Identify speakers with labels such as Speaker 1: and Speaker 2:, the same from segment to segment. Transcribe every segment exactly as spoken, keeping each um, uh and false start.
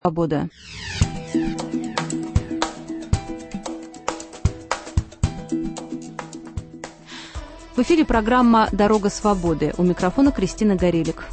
Speaker 1: Свобода. В эфире программа «Дорога свободы». У микрофона Кристина Горелик.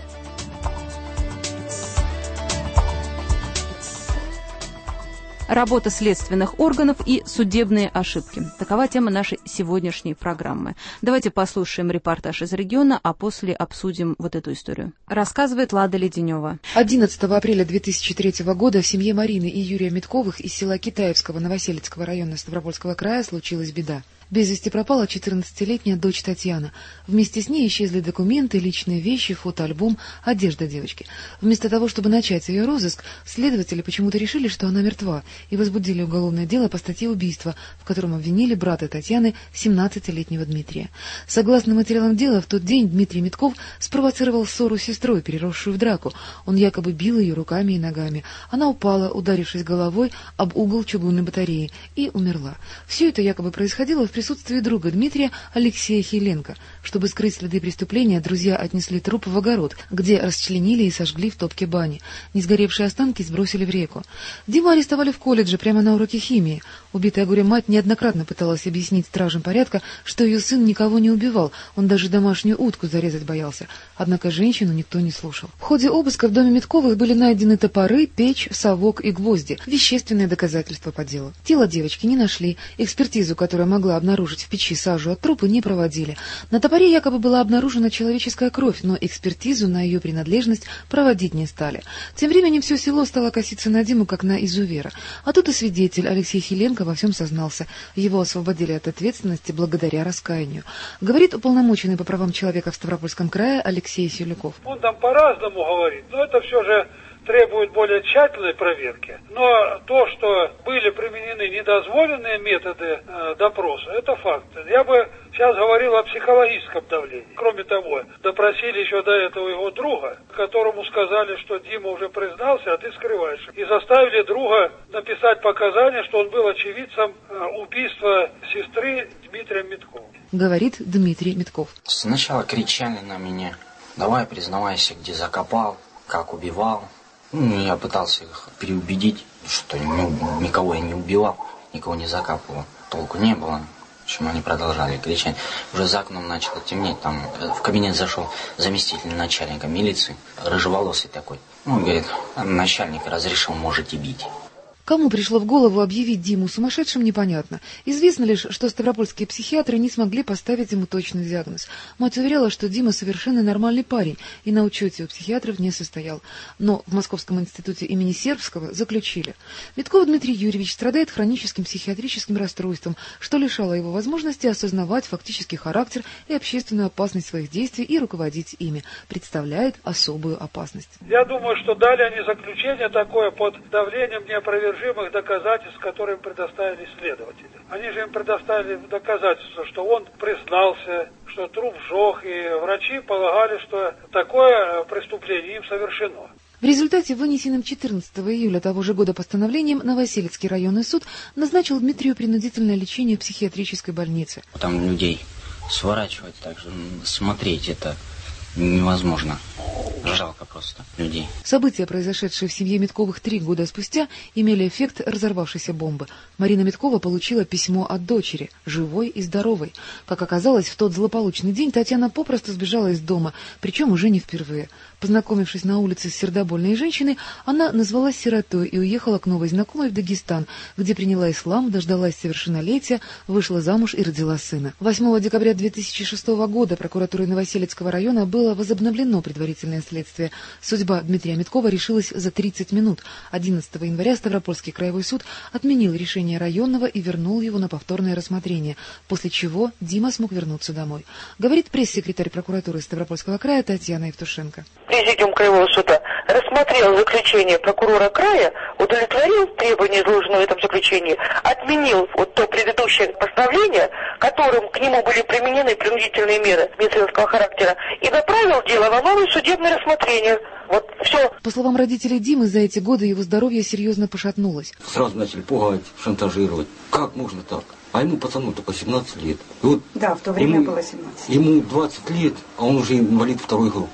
Speaker 1: Работа следственных органов и судебные ошибки. Такова тема нашей сегодняшней программы. Давайте послушаем репортаж из региона, а после обсудим вот эту историю. Рассказывает Лада Леденева.
Speaker 2: одиннадцатого апреля две тысячи третьего года в семье Марины и Юрия Митковых из села Китаевского Новоселицкого района Ставропольского края случилась беда. Без вести пропала четырнадцатилетняя дочь Татьяна. Вместе с ней исчезли документы, личные вещи, фотоальбом, одежда девочки. Вместо того, чтобы начать ее розыск, следователи почему-то решили, что она мертва, и возбудили уголовное дело по статье убийства, в котором обвинили брата Татьяны, семнадцатилетнего Дмитрия. Согласно материалам дела, в тот день Дмитрий Митков спровоцировал ссору с сестрой, переросшую в драку. Он якобы бил ее руками и ногами. Она упала, ударившись головой об угол чугунной батареи, и умерла. Все это якобы происходило в присутствии друга Дмитрия Алексея Хиленко. Чтобы скрыть следы преступления, друзья отнесли труп в огород, где расчленили и сожгли в топке бани. Несгоревшие останки сбросили в реку. Диму арестовали в колледже прямо на уроке химии. Убитая горем мать неоднократно пыталась объяснить стражам порядка, что ее сын никого не убивал, он даже домашнюю утку зарезать боялся. Однако женщину никто не слушал. В ходе обыска в доме Митковых были найдены топоры, печь, совок и гвозди. Вещественные доказательства по делу. Тело девочки не нашли. Экспертизу, которая могла обнаружить в печи сажу от трупа, не проводили. На топоре якобы была обнаружена человеческая кровь, но экспертизу на ее принадлежность проводить не стали. Тем временем все село стало коситься на Диму, как на изувера. А тут и свидетель Алексей Хиленко во всем сознался. Его освободили от ответственности благодаря раскаянию. Говорит уполномоченный по правам человека в Ставропольском крае Алексей Селюков.
Speaker 3: Он там по-разному говорит, но это все же требует более тщательной проверки. Но то, что были применены недозволенные методы э, допроса, это факт. Я бы сейчас говорил о психологическом давлении. Кроме того, допросили еще до этого его друга, которому сказали, что Дима уже признался, а ты скрываешь. И заставили друга написать показания, что он был очевидцем э, убийства сестры Дмитрия Миткова.
Speaker 2: Говорит Дмитрий Митков.
Speaker 4: Сначала кричали на меня: давай признавайся, где закопал, как убивал. Ну, я пытался их переубедить, что ну, никого я не убивал, никого не закапывал. Толку не было. В общем, они продолжали кричать. Уже за окном начало темнеть. Там в кабинет зашел заместитель начальника милиции, рыжеволосый такой. Ну, говорит, начальник разрешил, можете бить.
Speaker 2: Кому пришло в голову объявить Диму сумасшедшим, непонятно. Известно лишь, что ставропольские психиатры не смогли поставить ему точный диагноз. Мать уверяла, что Дима совершенно нормальный парень и на учете у психиатров не состоял. Но в Московском институте имени Сербского заключили. Митков Дмитрий Юрьевич страдает хроническим психиатрическим расстройством, что лишало его возможности осознавать фактический характер и общественную опасность своих действий и руководить ими. Представляет особую опасность.
Speaker 3: Я думаю, что дали они заключение такое под давлением неопровержимых доказательств, которые им предоставили следователи. Они же им предоставили доказательства, что он признался, что труп сжег, и врачи полагали, что такое преступление им совершено.
Speaker 2: В результате вынесенным четырнадцатого июля того же года постановлением Новоселицкий районный суд назначил Дмитрию принудительное лечение в психиатрической больнице.
Speaker 4: Там людей сворачивать, так же смотреть это невозможно. Жалко просто людей.
Speaker 2: События, произошедшие в семье Митковых три года спустя, имели эффект разорвавшейся бомбы. Марина Миткова получила письмо от дочери, живой и здоровой. Как оказалось, в тот злополучный день Татьяна попросту сбежала из дома, причем уже не впервые. Познакомившись на улице с сердобольной женщиной, она назвалась сиротой и уехала к новой знакомой в Дагестан, где приняла ислам, дождалась совершеннолетия, вышла замуж и родила сына. восьмого декабря две тысячи шестого года прокуратурой Новоселицкого района было возобновлено предварительное следствие. Судьба Дмитрия Миткова решилась за тридцать минут. одиннадцатого января Ставропольский краевой суд отменил решение районного и вернул его на повторное рассмотрение, после чего Дима смог вернуться домой. Говорит пресс-секретарь прокуратуры Ставропольского края Татьяна Евтушенко.
Speaker 5: Президиум краевого суда рассмотрел заключение прокурора края, удовлетворил требования, изложенные в этом заключении, отменил вот то предыдущее постановление, которым к нему были применены принудительные меры медицинского характера, и направил дело на новое судебное рассмотрение. Вот все.
Speaker 2: По словам родителей Димы, за эти годы его здоровье серьезно пошатнулось.
Speaker 6: Сразу начали пугать, шантажировать. Как можно так? А ему пацану только семнадцать лет. И вот
Speaker 7: да, в то время
Speaker 6: ему,
Speaker 7: было семнадцать.
Speaker 6: Ему двадцать лет, а он уже инвалид второй группы.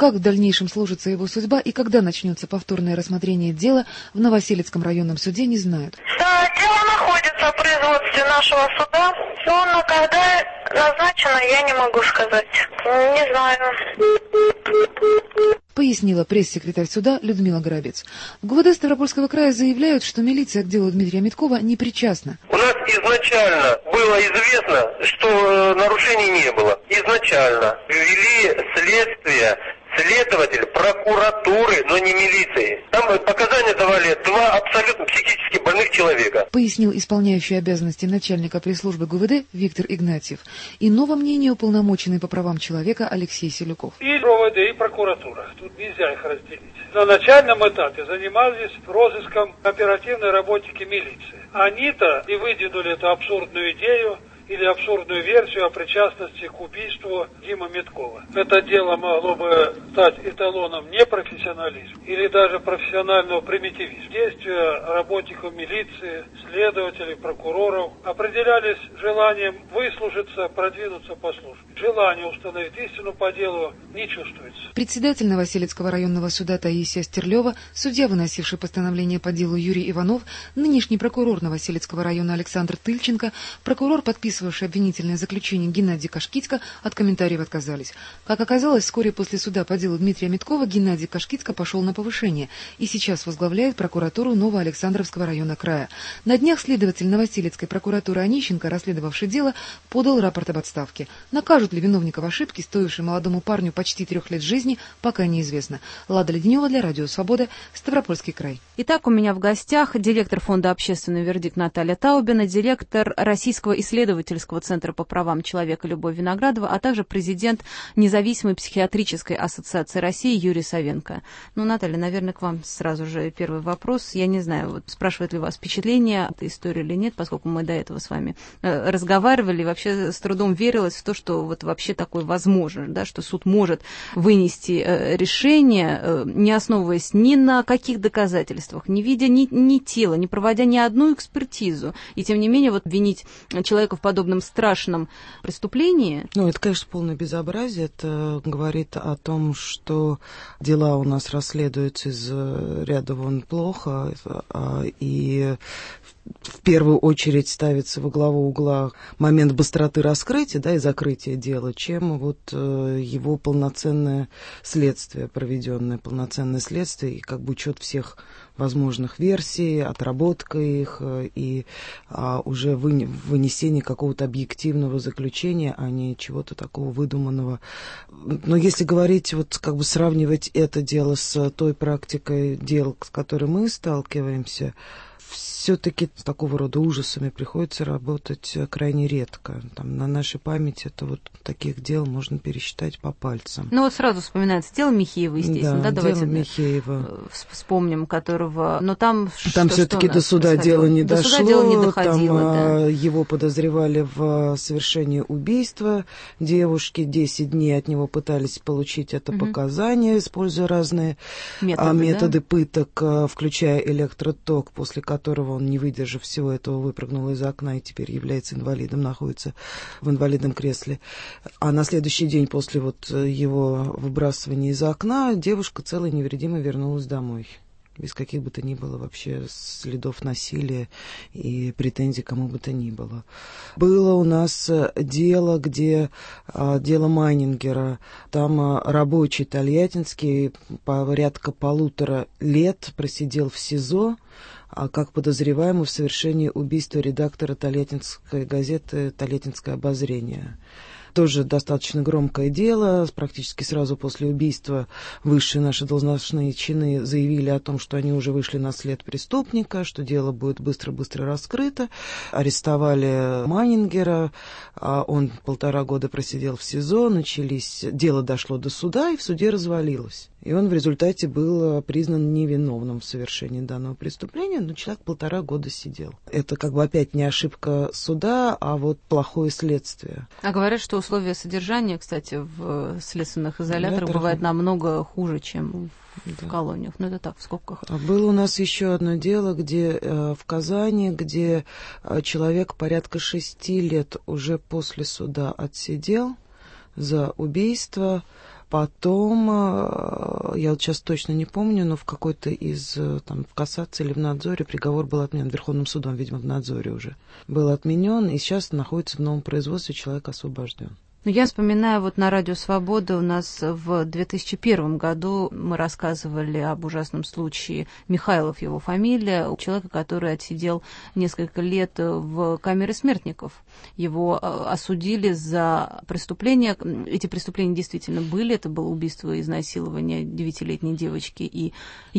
Speaker 2: как в дальнейшем сложится его судьба и когда начнется повторное рассмотрение дела в Новоселицком районном суде, не знают.
Speaker 5: Да, дело находится в производстве нашего суда, но когда назначено, я не могу сказать. Не знаю.
Speaker 2: Пояснила пресс-секретарь суда Людмила Горобец. В ГУВД Ставропольского края заявляют, что милиция к делу Дмитрия Миткова не причастна.
Speaker 7: У нас изначально было известно, что нарушений не было. Изначально ввели следствие следователь прокуратуры, но не милиции. Там показания давали два абсолютно психически больных человека.
Speaker 2: Пояснил исполняющий обязанности начальника пресс-службы ГУВД Виктор Игнатьев. Иного мнения уполномоченный по правам человека Алексей Селюков.
Speaker 3: И ГУВД, и прокуратура. Тут нельзя их разделить. На начальном этапе занимались розыском оперативной работники милиции. Они-то и выдвинули эту абсурдную идею, или абсурдную версию о причастности к убийству Димы Миткова. Это дело могло бы стать эталоном непрофессионализма или даже профессионального примитивизма. Действия работников милиции, следователей, прокуроров определялись желанием выслужиться, продвинуться по службе. Желание установить истину по делу не чувствуется.
Speaker 2: Председатель Новоселицкого районного суда Таисия Стерлева, судья, выносивший постановление по делу Юрий Иванов, нынешний прокурор Новоселицкого района Александр Тыльченко, прокурор, подписывавший обвинительное заключение Геннадий Кашкицко, от комментариев отказались. Как оказалось, вскоре после суда по делу Дмитрия Миткова Геннадий Кашкицко пошел на повышение и сейчас возглавляет прокуратуру Новоалександровского района края. На днях следователь Новоселицкой прокуратуры Онищенко, расследовавший дело, подал рапорт об отставке. Накажут ли виновников ошибки, стоившей молодому парню почти трех лет жизни, пока неизвестно. Лада Леденева для Радио Свобода, Ставропольский край.
Speaker 1: Итак, у меня в гостях директор фонда «Общественный вердикт» Наталья Таубина, директор Российского исследовательского центра по правам человека Любовь Виноградова, а также президент Независимой психиатрической ассоциации России Юрий Савенко. Ну, Наталья, наверное, к вам сразу же первый вопрос. Я не знаю, вот спрашивает ли вас впечатление от истории или нет, поскольку мы до этого с вами э, разговаривали, вообще с трудом верилось в то, что вот вообще такое возможно, да, что суд может вынести э, решение, э, не основываясь ни на каких доказательствах, не видя ни, ни тела, не проводя ни одну экспертизу, и тем не менее вот обвинить человека в подобном страшном преступлении.
Speaker 8: Ну, это, конечно, полное безобразие. Это говорит о том, что дела у нас расследуются из ряда вон плохо, и в первую очередь ставится во главу угла момент быстроты раскрытия, да, и закрытия дела, чем вот его полноценное следствие, проведенное полноценное следствие, и как бы учет всех возможных версий, отработка их и а, уже вынесение какого-то объективного заключения, а не чего-то такого выдуманного. Но если говорить, вот как бы сравнивать это дело с той практикой дел, с которой мы сталкиваемся, все-таки с такого рода ужасами приходится работать крайне редко. Там, на нашей памяти это вот таких дел можно пересчитать по пальцам.
Speaker 1: Ну вот сразу вспоминается дело Михеева, естественно, да,
Speaker 8: да
Speaker 1: давайте
Speaker 8: дело Михеева.
Speaker 1: Вспомним, которого, но там
Speaker 8: там все-таки до суда дело не
Speaker 1: до
Speaker 8: дошло,
Speaker 1: суда дело не доходило,
Speaker 8: там
Speaker 1: да.
Speaker 8: Его подозревали в совершении убийства девушки, десять дней от него пытались получить это угу. показания, используя разные методы, методы да? пыток, включая электроток, после которого он, не выдержав всего этого, выпрыгнул из окна и теперь является инвалидом, находится в инвалидном кресле. А на следующий день после вот его выбрасывания из окна девушка целая и невредимая вернулась домой. Без каких бы то ни было вообще следов насилия и претензий кому бы то ни было. Было у нас дело, где дело Майнингера. Там рабочий тольяттинский порядка полутора лет просидел в СИЗО, как подозреваемый в совершении убийства редактора тольяттинской газеты «Тольяттинское обозрение». Тоже достаточно громкое дело. Практически сразу после убийства высшие наши должностные чины заявили о том, что они уже вышли на след преступника, что дело будет быстро-быстро раскрыто. Арестовали Майнингера, он полтора года просидел в СИЗО, начались, дело дошло до суда и в суде развалилось. И он в результате был признан невиновным в совершении данного преступления, но человек полтора года сидел. Это как бы опять не ошибка суда, а вот плохое следствие.
Speaker 1: А говорят, что условия содержания, кстати, в следственных изоляторах Изолятор... бывают намного хуже, чем в да. колониях. Ну, это так, в скобках.
Speaker 8: Было у нас еще одно дело, где э, в Казани, где э, человек порядка шести лет уже после суда отсидел за убийство. потом, я вот сейчас точно не помню, но в какой-то из, там, в кассации или в надзоре приговор был отменен, Верховным судом, видимо, в надзоре уже был отменен, и сейчас находится в новом производстве, человек освобожден.
Speaker 1: Ну, я вспоминаю, вот на Радио Свобода у нас в две тысячи первом году мы рассказывали об ужасном случае, Михайлов его фамилия, у человека, который отсидел несколько лет в камере смертников. Его осудили за преступления. Эти преступления действительно были. Это было убийство и изнасилование девятилетней девочки и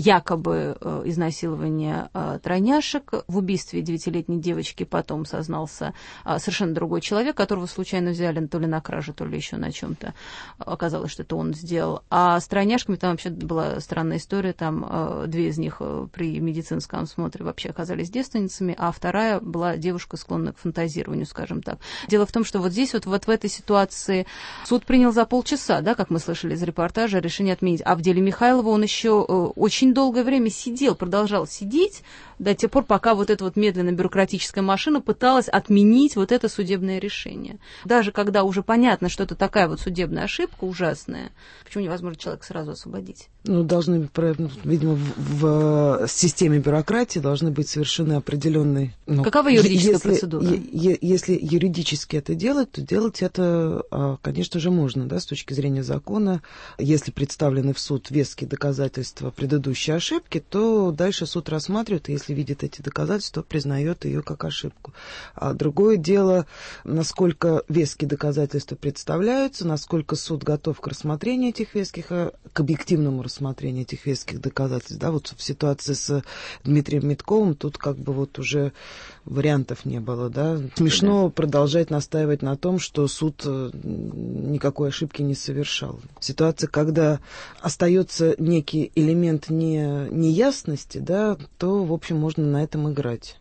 Speaker 1: якобы изнасилование тройняшек. В убийстве девятилетней девочки потом сознался совершенно другой человек, которого случайно взяли то ли на краже, то ли еще на чем-то. Оказалось, что это он сделал. А с тройняшками там вообще была странная история. Там две из них при медицинском осмотре вообще оказались девственницами, а вторая была девушка, склонная к фантазированию, скажем так. Дело в том, что вот здесь вот, вот в этой ситуации суд принял за полчаса, да, как мы слышали из репортажа, решение отменить. А в деле Михайлова он еще очень долгое время сидел, продолжал сидеть до тех пор, пока вот эта вот медленная бюрократическая машина пыталась отменить вот это судебное решение. Даже когда уже понятно, что это такая вот судебная ошибка ужасная, почему невозможно человека сразу освободить?
Speaker 8: Ну, должны, видимо, в, в системе бюрократии должны быть совершены определенные... Ну,
Speaker 1: какова юридическая
Speaker 8: если,
Speaker 1: процедура?
Speaker 8: Е, если юридически это делать, то делать это, конечно же, можно, да, с точки зрения закона. Если представлены в суд веские доказательства предыдущей ошибки, то дальше суд рассматривает, и если видит эти доказательства, признает ее как ошибку. А другое дело, насколько веские доказательства представляются, насколько суд готов к рассмотрению этих веских, к объективному рассмотрению этих веских доказательств. Да, вот в ситуации с Дмитрием Митковым тут как бы вот уже вариантов не было. Да. Смешно продолжать настаивать на том, что суд никакой ошибки не совершал. Ситуация, когда остается некий элемент не, неясности, да, то, в общем, можно на этом играть.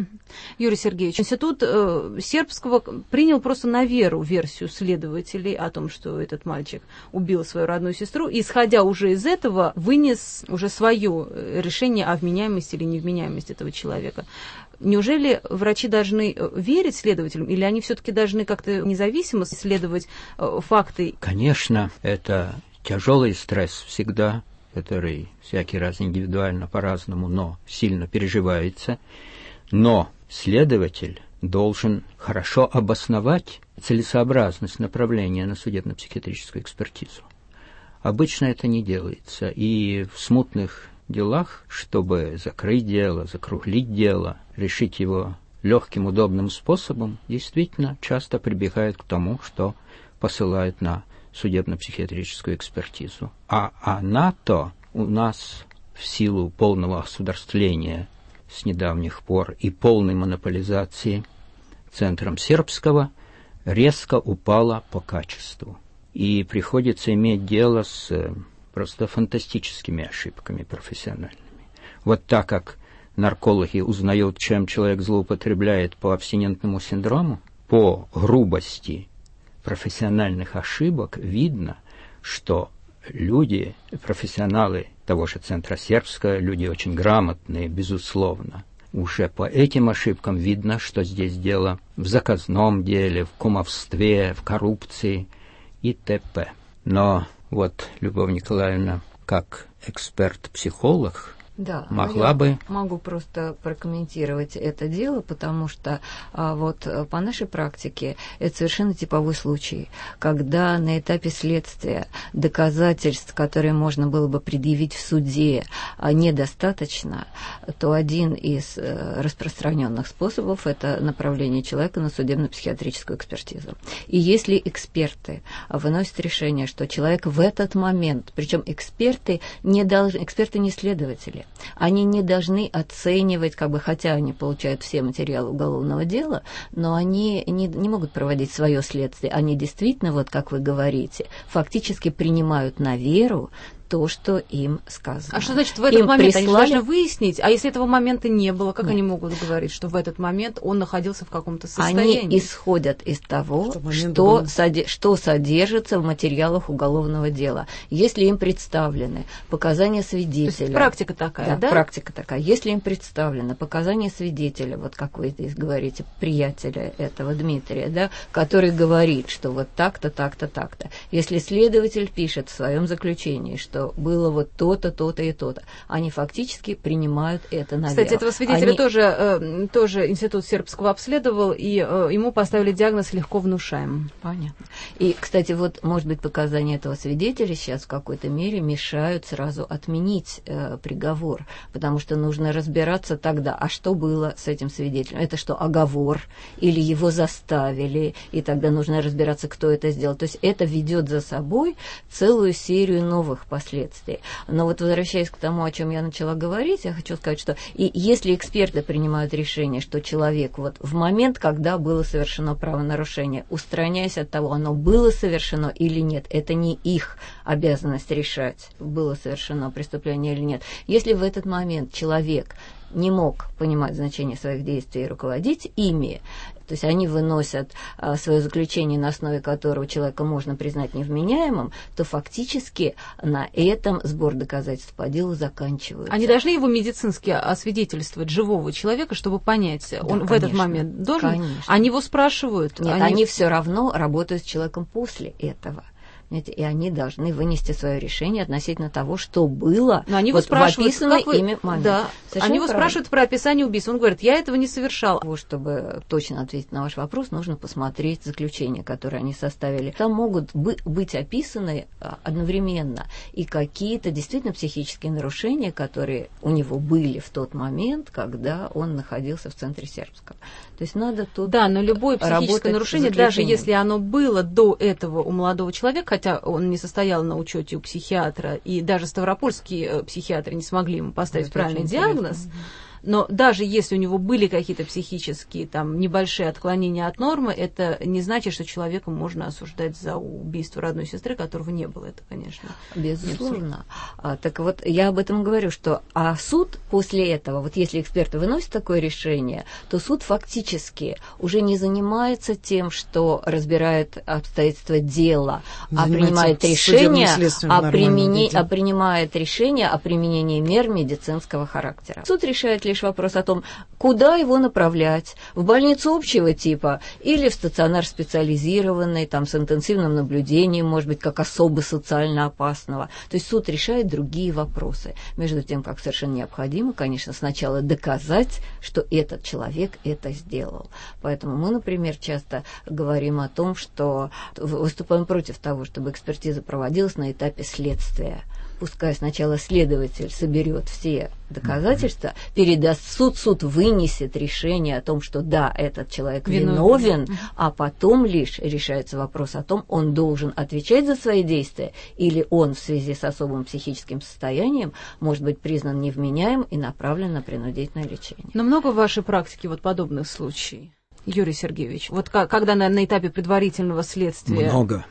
Speaker 1: Юрий Сергеевич, институт э, сербского принял просто на веру версию следователей о том, что этот мальчик убил свою родную сестру, и, исходя уже из этого, вынес уже свое решение о вменяемости или невменяемости этого человека. Неужели врачи должны верить следователям, или они все-таки должны как-то независимо исследовать э, факты?
Speaker 9: Конечно, это тяжелый стресс всегда, который всякий раз индивидуально по-разному, но сильно переживается. Но следователь должен хорошо обосновать целесообразность направления на судебно-психиатрическую экспертизу. Обычно это не делается. И в смутных делах, чтобы закрыть дело, закруглить дело, решить его легким, удобным способом, действительно часто прибегают к тому, что посылают на судебно-психиатрическую экспертизу. А она-то у нас в силу полного осударствления с недавних пор и полной монополизации центром сербского резко упала по качеству. И приходится иметь дело с просто фантастическими ошибками профессиональными. Вот так как наркологи узнают, чем человек злоупотребляет по абстинентному синдрому, по грубости профессиональных ошибок видно, что люди, профессионалы того же центра сербского, люди очень грамотные, безусловно. Уже по этим ошибкам видно, что здесь дело в заказном деле, в кумовстве, в коррупции и т.п. Но вот Любовь Николаевна, как эксперт-психолог,
Speaker 10: Да,
Speaker 9: могла
Speaker 10: я
Speaker 9: бы...
Speaker 10: могу просто прокомментировать это дело, потому что а, вот по нашей практике это совершенно типовой случай, когда на этапе следствия доказательств, которые можно было бы предъявить в суде, а, недостаточно, то один из а, распространенных способов – это направление человека на судебно-психиатрическую экспертизу. И если эксперты выносят решение, что человек в этот момент, причем эксперты не должны, эксперты не следователи, они не должны оценивать, как бы, хотя они получают все материалы уголовного дела, но они не, не могут проводить свое следствие. Они действительно, вот как вы говорите, фактически принимают на веру то, что им сказано.
Speaker 1: А что значит в этот
Speaker 10: им
Speaker 1: момент?
Speaker 10: прислали...
Speaker 1: Они должны выяснить, а если этого момента не было, как Нет. они могут говорить, что в этот момент он находился в каком-то состоянии?
Speaker 10: Они исходят из того, что, что, соди... что содержится в материалах уголовного дела. Если им представлены показания свидетеля...
Speaker 1: То есть практика такая, да?
Speaker 10: Да, практика такая. Если им представлены показания свидетеля, вот как вы здесь говорите, приятеля этого Дмитрия, да, который говорит, что вот так-то, так-то, так-то. Если следователь пишет в своем заключении, что было вот то-то, то-то и то-то. Они фактически принимают это на веру.
Speaker 1: Кстати, этого свидетеля
Speaker 10: Они...
Speaker 1: тоже, э, тоже институт Сербского обследовал, и э, ему поставили диагноз легко внушаем.
Speaker 10: Понятно. И, кстати, вот, может быть, показания этого свидетеля сейчас в какой-то мере мешают сразу отменить э, приговор, потому что нужно разбираться тогда, а что было с этим свидетелем? Это что, оговор? Или его заставили? И тогда нужно разбираться, кто это сделал. То есть это ведет за собой целую серию новых последствий. Последствий. Но вот возвращаясь к тому, о чем я начала говорить, я хочу сказать, что и если эксперты принимают решение, что человек вот в момент, когда было совершено правонарушение, устраняясь от того, оно было совершено или нет, это не их обязанность решать, было совершено преступление или нет. Если в этот момент человек не мог понимать значение своих действий и руководить ими, то есть они выносят а, свое заключение, на основе которого человека можно признать невменяемым, то фактически на этом сбор доказательств по делу заканчивается.
Speaker 1: Они должны его медицински освидетельствовать, живого человека, чтобы понять, да, он конечно, в этот момент должен? Конечно. Они его спрашивают?
Speaker 10: Нет,
Speaker 1: они,
Speaker 10: они все равно работают с человеком после этого. И они должны вынести свое решение относительно того, что было
Speaker 1: Но они
Speaker 10: вот
Speaker 1: в описанной
Speaker 10: вы... ими момент.
Speaker 1: Да. Они его спрашивают про описание убийства. Он говорит, я этого не совершал.
Speaker 10: Чтобы точно ответить на ваш вопрос, нужно посмотреть заключение, которое они составили. Там могут быть описаны одновременно и какие-то действительно психические нарушения, которые у него были в тот момент, когда он находился в центре Сербского. То есть надо тут
Speaker 1: Да, но любое психическое нарушение, даже если оно было до этого у молодого человека, хотя он не состоял на учете у психиатра, и даже ставропольские психиатры не смогли ему поставить Это правильный диагноз, интересно. Но даже если у него были какие-то психические там небольшие отклонения от нормы, это не значит, что человека можно осуждать за убийство родной сестры, которого не было. Это, конечно,
Speaker 10: безусловно. А, так вот, я об этом говорю, что а суд после этого, вот если эксперты выносят такое решение, то суд фактически уже не занимается тем, что разбирает обстоятельства дела, а принимает решение о, примени... а принимает решение о применении мер медицинского характера. Суд решает лишь вопрос о том, куда его направлять, в больницу общего типа или в стационар специализированный, там, с интенсивным наблюдением, может быть, как особо социально опасного. То есть суд решает другие вопросы. Между тем, как совершенно необходимо, конечно, сначала доказать, что этот человек это сделал. Поэтому мы, например, часто говорим о том, что выступаем против того, чтобы экспертиза проводилась на этапе следствия. Пускай сначала следователь соберет все доказательства, передаст в суд, суд вынесет решение о том, что да, этот человек виновен, виновен, а потом лишь решается вопрос о том, он должен отвечать за свои действия, или он в связи с особым психическим состоянием может быть признан невменяем и направлен на принудительное лечение.
Speaker 1: Но много в вашей практике вот подобных случаев, Юрий Сергеевич? Вот когда на, на этапе предварительного следствия...
Speaker 9: Много.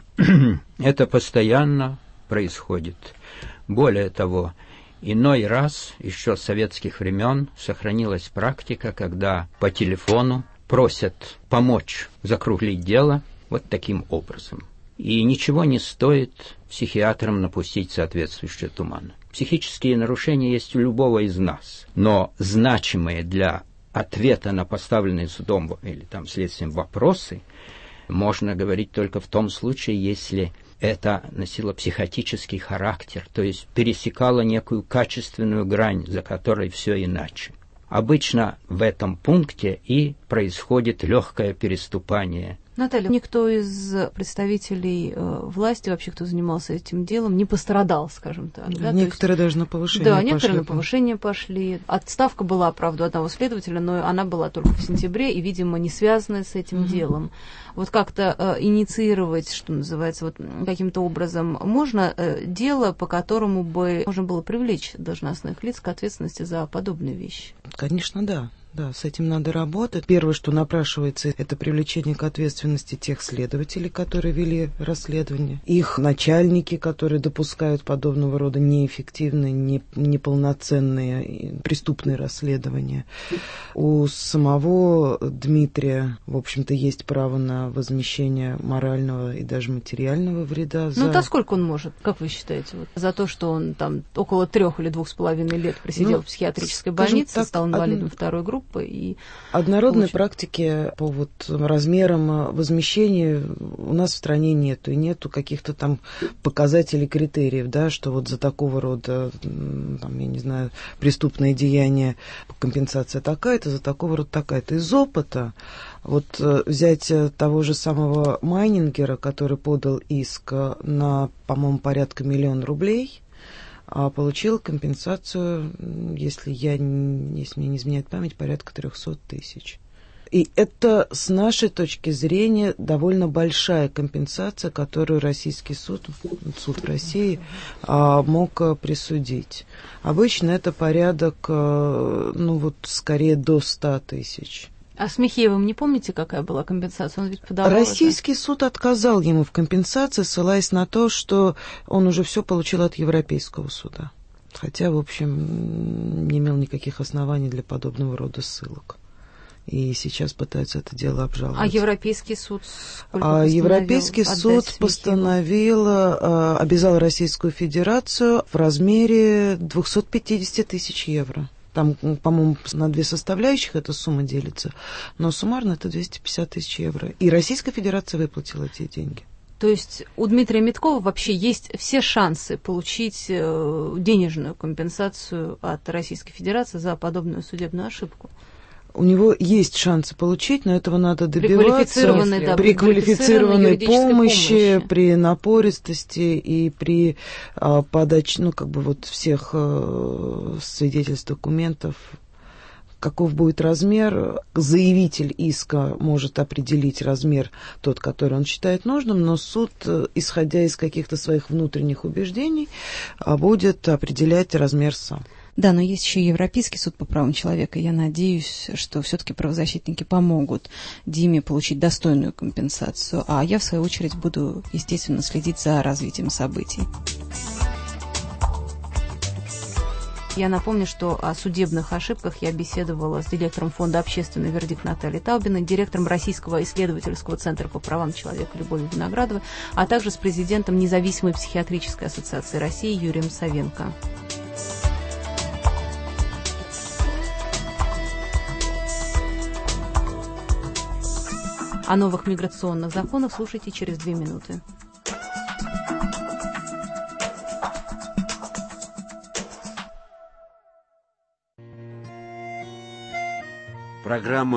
Speaker 9: Это постоянно происходит. Более того, иной раз, еще с советских времен, сохранилась практика, когда по телефону просят помочь закруглить дело вот таким образом. И ничего не стоит психиатрам напустить соответствующий туман. Психические нарушения есть у любого из нас, но значимые для ответа на поставленные судом или там следствием вопросы можно говорить только в том случае, если это носило психотический характер, то есть пересекало некую качественную грань, за которой все иначе. Обычно в этом пункте и происходит легкое переступание.
Speaker 1: Наталья, никто из представителей э, власти, вообще, кто занимался этим делом, не пострадал, скажем так. Да?
Speaker 8: Некоторые
Speaker 1: есть,
Speaker 8: даже на повышение
Speaker 1: да,
Speaker 8: пошли.
Speaker 1: Да, некоторые на повышение пошли. Отставка была, правда, у одного следователя, но она была только в сентябре и, видимо, не связанная с этим mm-hmm. делом. Вот как-то э, инициировать, что называется, вот каким-то образом можно э, дело, по которому бы можно было привлечь должностных лиц к ответственности за подобные вещи.
Speaker 8: Конечно, да. Да, с этим надо работать. Первое, что напрашивается, это привлечение к ответственности тех следователей, которые вели расследование, их начальники, которые допускают подобного рода неэффективные, не, неполноценные преступные расследования. У самого Дмитрия, в общем-то, есть право на возмещение морального и даже материального вреда. За...
Speaker 1: Ну, то сколько он может, как вы считаете, вот, за то, что он там около трех или двух с половиной лет просидел ну, в психиатрической больнице, так, стал инвалидом од... второй группы? И
Speaker 8: однородной
Speaker 1: получил...
Speaker 8: практики по вот размерам возмещения у нас в стране нету, и нету каких-то там показателей, критериев, да, что вот за такого рода, там, я не знаю, преступное деяние компенсация такая-то, за такого рода такая-то. Из опыта вот взять того же самого Майнингера, который подал иск на, по-моему, порядка миллиона рублей, а получил компенсацию, если, я, если мне не изменяет память, порядка трехсот тысяч. И это, с нашей точки зрения, довольно большая компенсация, которую российский суд, суд в России, мог присудить. Обычно это порядок, ну вот, скорее до ста тысяч.
Speaker 1: А с Михеевым не помните, какая была компенсация? Он ведь подавал
Speaker 8: Российский
Speaker 1: это.
Speaker 8: суд отказал ему в компенсации, ссылаясь на то, что он уже все получил от Европейского суда. Хотя, в общем, не имел никаких оснований для подобного рода ссылок. И сейчас пытаются это дело обжаловать.
Speaker 1: А Европейский суд сколько
Speaker 8: а Европейский суд постановил, а, обязал Российскую Федерацию в размере двухсот пятидесяти тысяч евро. Там, по-моему, на две составляющих эта сумма делится, но суммарно это двести пятьдесят тысяч евро. И Российская Федерация выплатила эти деньги.
Speaker 1: То есть у Дмитрия Миткова вообще есть все шансы получить денежную компенсацию от Российской Федерации за подобную судебную ошибку?
Speaker 8: У него есть шансы получить, но этого надо добиваться
Speaker 1: при, да,
Speaker 8: при квалифицированной помощи,
Speaker 1: помощи,
Speaker 8: при напористости и при а, подаче, ну, как бы вот всех а, свидетельств, документов. Каков будет размер? Заявитель иска может определить размер тот, который он считает нужным, но суд, исходя из каких-то своих внутренних убеждений, будет определять размер сам.
Speaker 1: Да, но есть еще Европейский суд по правам человека. Я надеюсь, что все-таки правозащитники помогут Диме получить достойную компенсацию. А я, в свою очередь, буду, естественно, следить за развитием событий. Я напомню, что о судебных ошибках я беседовала с директором фонда «Общественный вердикт» Натальей Таубиной, директором Российского исследовательского центра по правам человека Любовью Виноградовой, а также с президентом Независимой психиатрической ассоциации России Юрием Савенко. О новых миграционных законах слушайте через две минуты.
Speaker 11: Программа